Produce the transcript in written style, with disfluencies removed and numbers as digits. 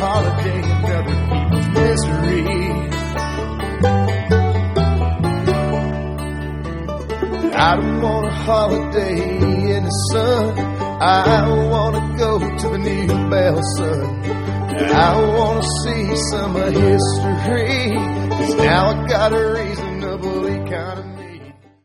holiday, another people's misery. I don't want a holiday in the sun. I want to go to the New Belson. I want to see some of history, 'cause now I got a reasonable economy.